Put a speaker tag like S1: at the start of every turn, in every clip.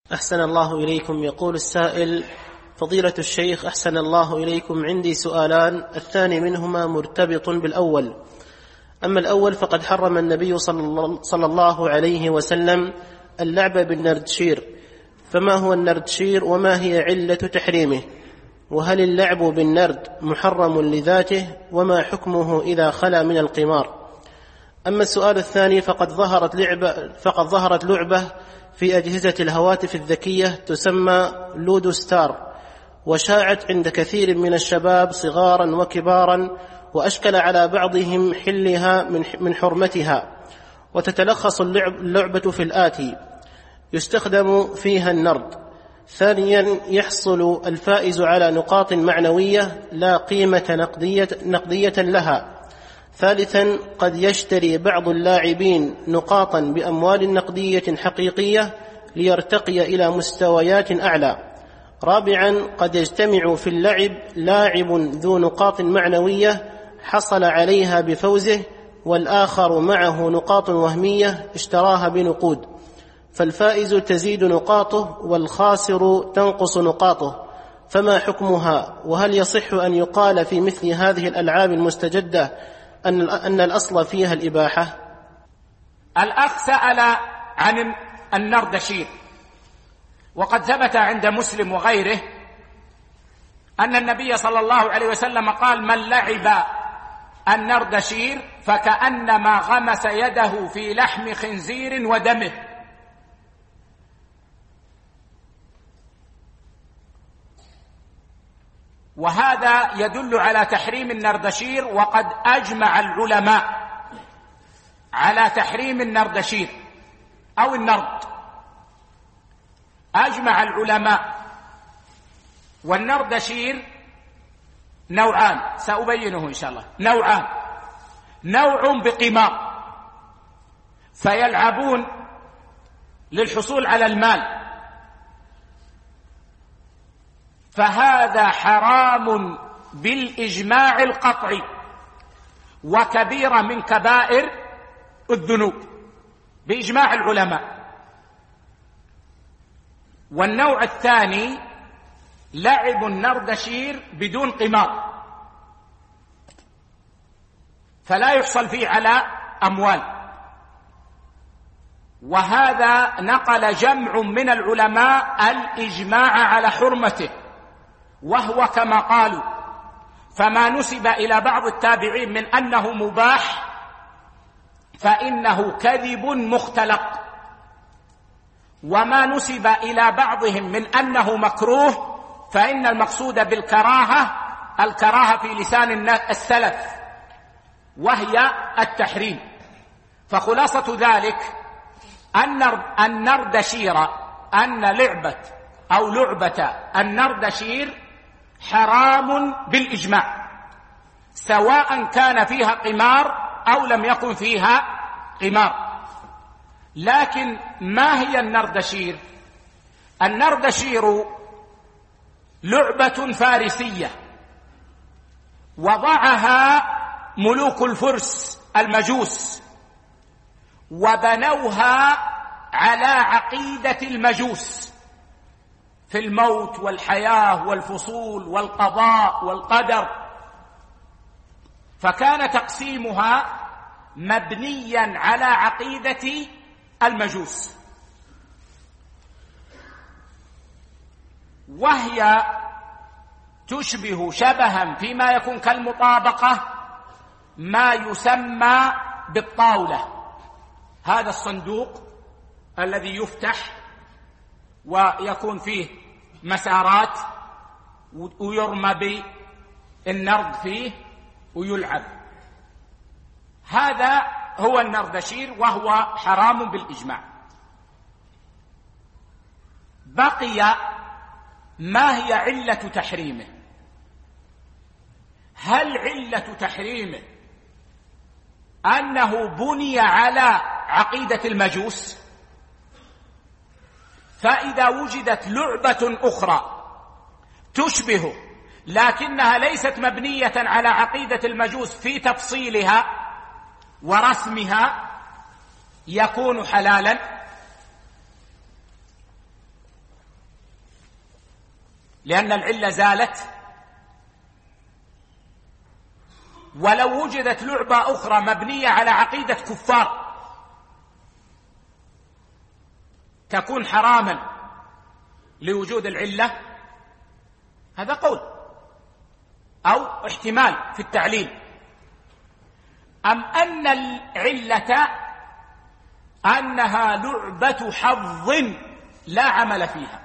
S1: أحسن الله إليكم. يقول السائل: فضيلة الشيخ أحسن الله إليكم، عندي سؤالان، الثاني منهما مرتبط بالأول. أما الأول فقد حرم النبي صلى الله عليه وسلم اللعب بالنردشير، فما هو النردشير وما هي علة تحريمه؟ وهل اللعب بالنرد محرم لذاته؟ وما حكمه إذا خلا من القمار؟ أما السؤال الثاني فقد ظهرت لعبة في أجهزة الهواتف الذكية تسمى لودو ستار، وشاعت عند كثير من الشباب صغارا وكبارا، وأشكل على بعضهم حلها من حرمتها. وتتلخص اللعبة في الآتي: يستخدم فيها النرد. ثانيا، يحصل الفائز على نقاط معنوية لا قيمة نقدية لها. ثالثا، قد يشتري بعض اللاعبين نقاطا بأموال نقدية حقيقية ليرتقي إلى مستويات أعلى. رابعا، قد يجتمع في اللعب لاعب ذو نقاط معنوية حصل عليها بفوزه، والآخر معه نقاط وهمية اشتراها بنقود، فالفائز تزيد نقاطه والخاسر تنقص نقاطه، فما حكمها؟ وهل يصح أن يقال في مثل هذه الألعاب المستجدة أن الأصل فيها الإباحة؟
S2: الأخ سأل عن النردشير، وقد ثبت عند مسلم وغيره أن النبي صلى الله عليه وسلم قال: من لعب النردشير فكأنما غمس يده في لحم خنزير ودمه. وهذا يدل على تحريم النردشير، وقد أجمع العلماء على تحريم النردشير أو النرد. أجمع العلماء. والنردشير نوعان، سأبينه إن شاء الله. نوعان: نوع بقمار، فيلعبون للحصول على المال، فهذا حرام بالإجماع القطعي، وكبيرة من كبائر الذنوب بإجماع العلماء. والنوع الثاني لعب النردشير بدون قمار، فلا يحصل فيه على أموال، وهذا نقل جمع من العلماء الإجماع على حرمته، وهو كما قالوا. فما نسب إلى بعض التابعين من أنه مباح فإنه كذب مختلق، وما نسب إلى بعضهم من أنه مكروه فإن المقصود بالكراهة الكراهة في لسان السلف، وهي التحريم. فخلاصة ذلك النردشير، أن لعبة النردشير حرام بالإجماع، سواء كان فيها قمار أو لم يكن فيها قمار. لكن ما هي النردشير؟ النردشير لعبة فارسية وضعها ملوك الفرس المجوس، وبنوها على عقيدة المجوس في الموت والحياة والفصول والقضاء والقدر، فكان تقسيمها مبنيا على عقيدة المجوس، وهي تشبه شبها فيما يكون كالمطابقة ما يسمى بالطاولة. هذا الصندوق الذي يفتح ويكون فيه مسارات ويرمى بالنرد فيه ويلعب، هذا هو النردشير، وهو حرام بالإجماع. بقي ما هي علة تحريمه؟ هل علة تحريمه أنه بني على عقيدة المجوس؟ فإذا وجدت لعبة أخرى تشبه لكنها ليست مبنية على عقيدة المجوس في تفصيلها ورسمها يكون حلالا. لأن العلة زالت. ولو وجدت لعبة أخرى مبنية على عقيدة كفار تكون حراما لوجود العلة، هذا قول أو احتمال في التعليل. أم أن العلة أنها لعبة حظ لا عمل فيها،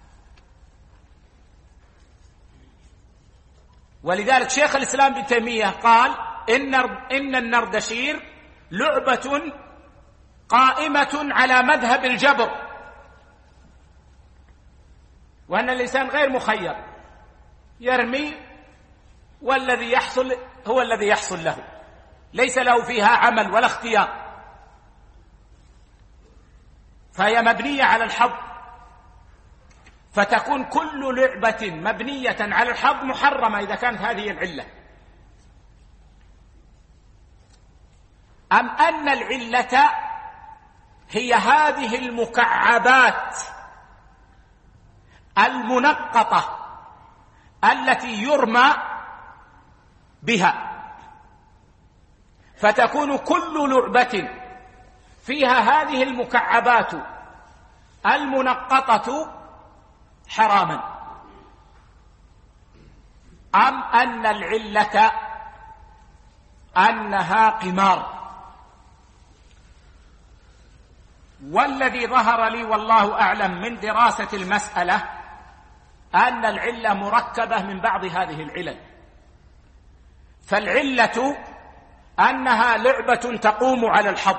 S2: ولذلك شيخ الإسلام ابن تيمية قال إن النردشير لعبة قائمة على مذهب الجبر، وأن الإنسان غير مخير، يرمي والذي يحصل هو الذي يحصل له، ليس له فيها عمل ولا اختيار، فهي مبنية على الحظ، فتكون كل لعبة مبنية على الحظ محرمة إذا كانت هذه العلة. أم أن العلة هي هذه المكعبات المنقطة التي يرمى بها، فتكون كل لعبة فيها هذه المكعبات المنقطة حراما. أم أن العلة أنها قمار؟ والذي ظهر لي والله أعلم من دراسة المسألة أن العلة مركبة من بعض هذه العلل. فالعلة أنها لعبة تقوم على الحظ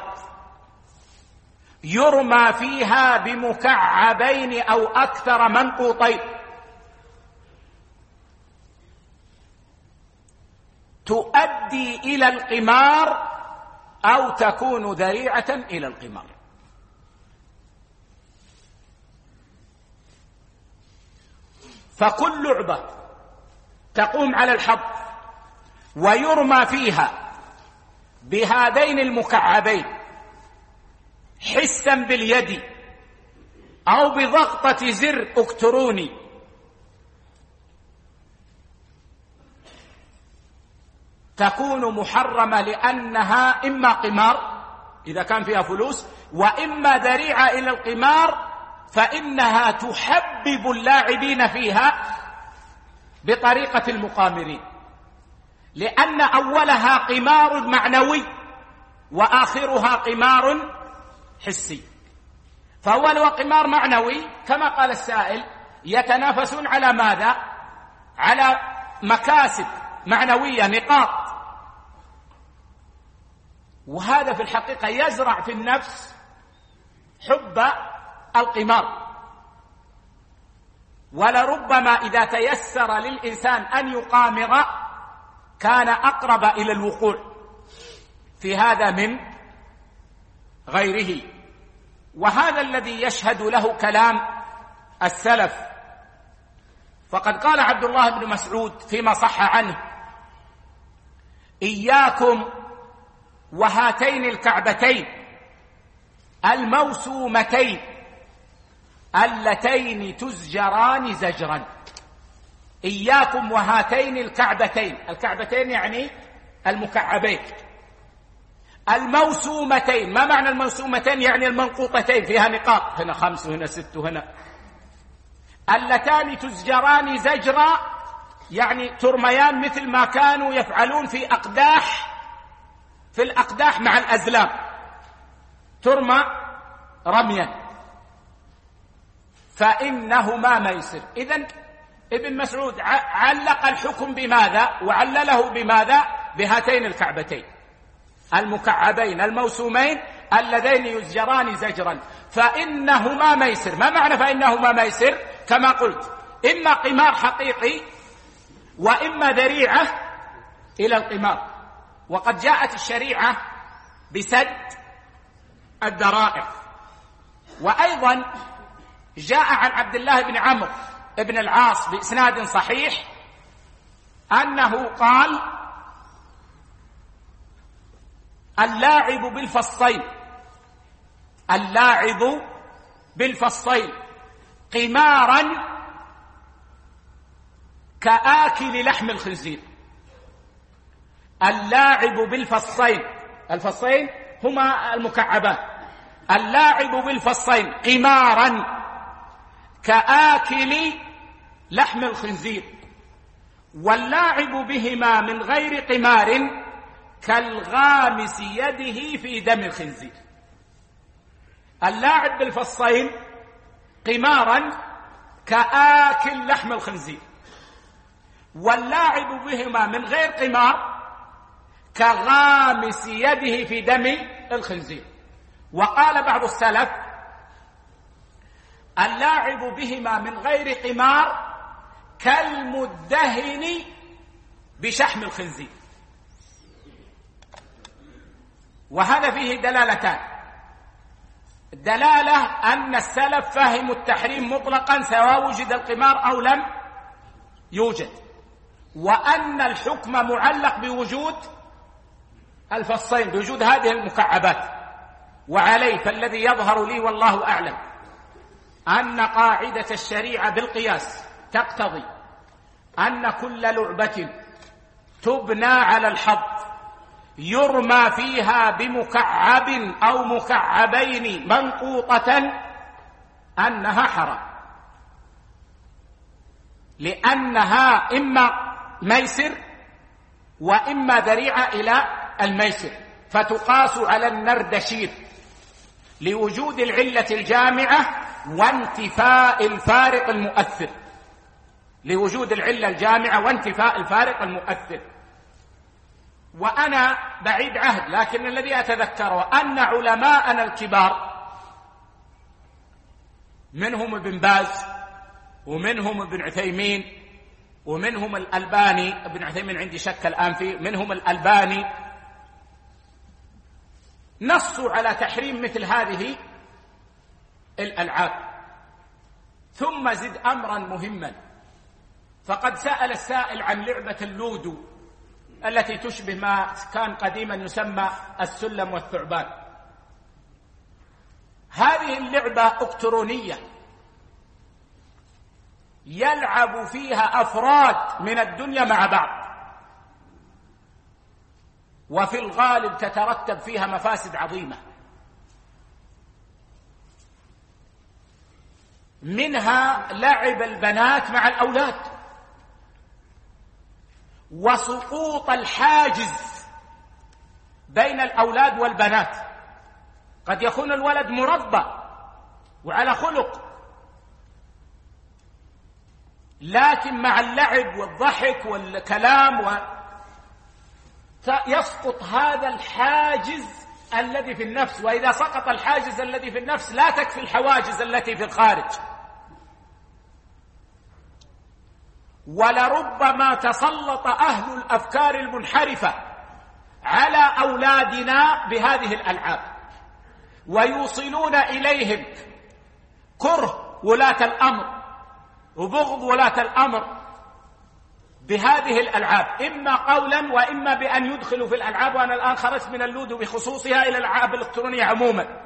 S2: يرمى فيها بمكعبين أو أكثر منقوطين، تؤدي إلى القمار أو تكون ذريعة إلى القمار. فكل لعبة تقوم على الحظ ويرمى فيها بهذين المكعبين حسا باليد أو بضغطة زر إلكتروني تكون محرمة، لأنها إما قمار إذا كان فيها فلوس، وإما ذريعة إلى القمار، فإنها تحبب اللاعبين فيها بطريقة المقامرين، لأن أولها قمار معنوي وآخرها قمار حسي. فأولها قمار معنوي كما قال السائل، يتنافسون على ماذا؟ على مكاسب معنوية، نقاط، وهذا في الحقيقة يزرع في النفس حب القمار. ولربما إذا تيسر للإنسان أن يقامر كان أقرب إلى الوقوع في هذا من غيره، وهذا الذي يشهد له كلام السلف. فقد قال عبد الله بن مسعود فيما صح عنه: إياكم وهاتين الكعبتين الموسومتين اللتين تزجران زجرا. إياكم وهاتين الكعبتين، الكعبتين يعني المكعبين، الموسومتين. ما معنى الموسومتين؟ يعني المنقوطتين، فيها نقاط، هنا 5 وهنا 6 وهنا. اللتان تزجران زجرا يعني ترميان مثل ما كانوا يفعلون في الأقداح مع الأزلام، ترمى رميا، فإنهما ميسر. إذن ابن مسعود علق الحكم بماذا وعلله بماذا؟ بهاتين الكعبتين المكعبين الموسومين اللذين يزجران زجرا، فإنهما ميسر. ما معنى فإنهما ميسر؟ كما قلت، إما قمار حقيقي وإما ذريعة إلى القمار. وقد جاءت الشريعة بسد الذرائع. وأيضا جاء عن عبد الله بن عمرو بن العاص بإسناد صحيح أنه قال: اللاعب بالفصين قمارا كآكل لحم الخنزير. اللاعب بالفصين، الفصين هما المكعبات، اللاعب بالفصين قمارا كآكل لحم الخنزير، واللاعب بهما من غير قمار كالغامس يده في دم الخنزير. اللاعب بالفصين قمارا كآكل لحم الخنزير، واللاعب بهما من غير قمار كغامس يده في دم الخنزير. وقال بعض السلف اللاعب بهما من غير قمار كالمدهن بشحم الخنزير. وهذا فيه دلالتان: دلالة أن السلف فهموا التحريم مطلقا سواء وجد القمار أو لم يوجد، وأن الحكم معلق بوجود الفصين، بوجود هذه المكعبات. وعليه فالذي يظهر لي والله أعلم أن قاعدة الشريعة بالقياس تقتضي أن كل لعبة تبنى على الحظ يرمى فيها بمكعب أو مكعبين منقوطة أنها حرام، لأنها إما ميسر وإما ذريعة إلى الميسر، فتقاس على النردشير لوجود العلة الجامعة وانتفاء الفارق المؤثر، لوجود العلة الجامعة وانتفاء الفارق المؤثر. وأنا بعيد عهد، لكن الذي أتذكره أن علماءنا الكبار منهم ابن باز ومنهم ابن عثيمين ومنهم الألباني، ابن عثيمين عندي شك الآن فيه، منهم الألباني، نصوا على تحريم مثل هذه الألعاب. ثم زد أمرا مهما، فقد سأل السائل عن لعبة اللودو التي تشبه ما كان قديما يسمى السلم والثعبان. هذه اللعبة إلكترونية يلعب فيها أفراد من الدنيا مع بعض، وفي الغالب تترتب فيها مفاسد عظيمة، منها لعب البنات مع الأولاد، وسقوط الحاجز بين الأولاد والبنات. قد يكون الولد مربى وعلى خلق، لكن مع اللعب والضحك والكلام يسقط هذا الحاجز الذي في النفس. وإذا سقط الحاجز الذي في النفس لا تكفي الحواجز التي في الخارج. ولربما تسلط أهل الأفكار المنحرفة على أولادنا بهذه الألعاب، ويوصلون إليهم كره ولاة الأمر وبغض ولاة الأمر بهذه الألعاب، إما قولا وإما بأن يدخلوا في الألعاب. وأنا الآن خرجت من اللودو بخصوصها إلى الألعاب الإلكترونية عموما،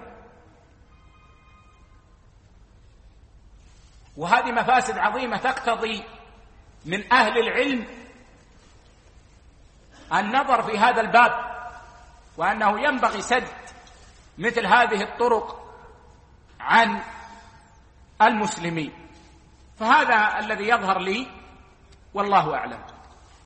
S2: وهذه مفاسد عظيمة تقتضي من أهل العلم النظر في هذا الباب، وأنه ينبغي سد مثل هذه الطرق عن المسلمين. فهذا الذي يظهر لي والله أعلم.